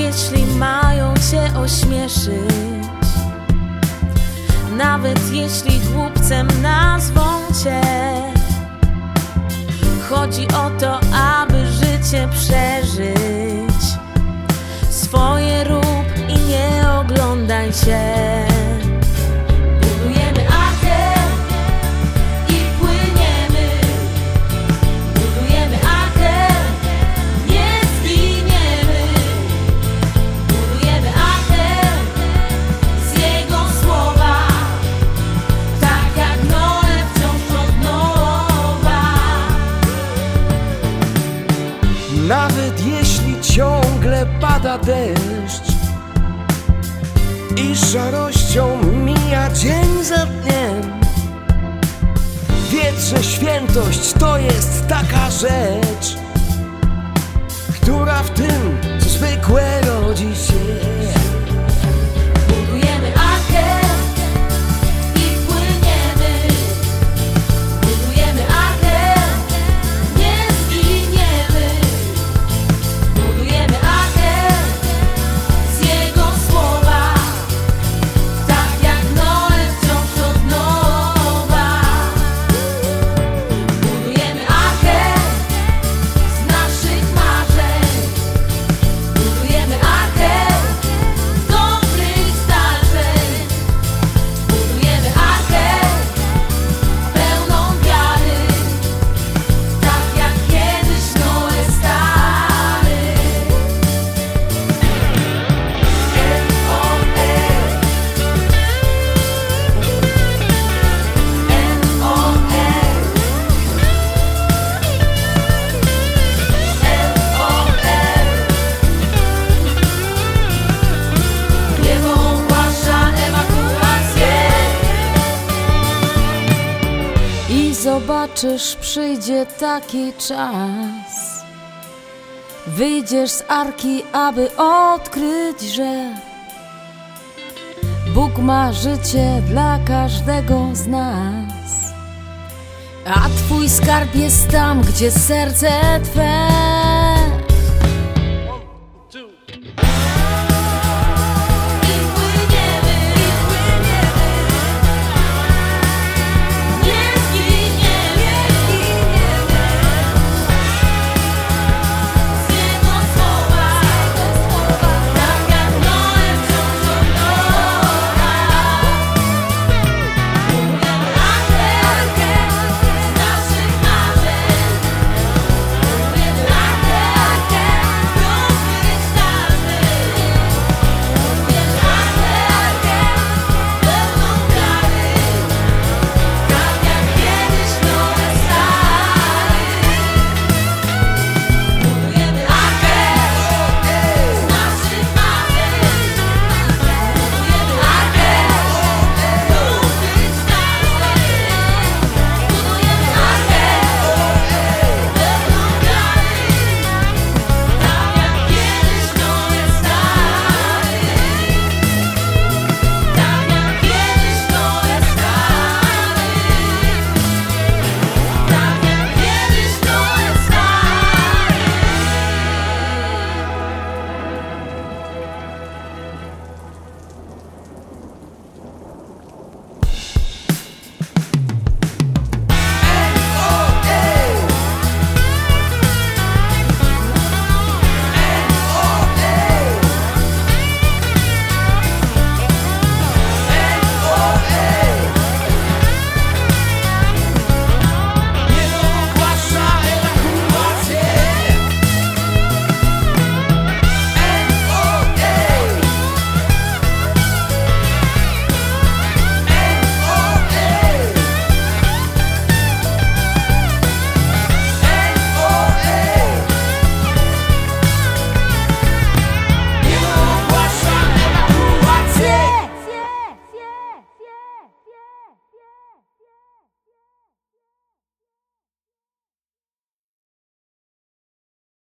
jeśli mają cię ośmieszyć, nawet jeśli głupcem nazwą cię. Chodzi o to, aby życie przeżyć. Swoje rób i nie oglądaj się. Budujemy arkę i płyniemy. Budujemy arkę, nie zginiemy. Budujemy arkę z Jego słowa, tak jak Noe wciąż od nowa. Nawet jeśli ciągle pada deszcz i szarością mija dzień za dniem, wiedz, że świętość to jest taka rzecz, która w tym, co zwykłe, rodzi się. Budujemy arkę i płyniemy. Budujemy arkę, nie zginiemy. Budujemy arkę z Jego słowa, tak jak Noe wciąż od nowa. Budujemy arkę z naszych marzeń. Budujemy arkę dobrych zdarzeń. Budujemy arkę pełną wiary, tak jak kiedyś Noe stary. Niebo ogłasza ewakuację. I zobaczysz, przyjdzie taki czas. Wyjdziesz z arki, aby odkryć, że Bóg ma życie dla każdego z nas. A twój skarb jest tam, gdzie serce twe.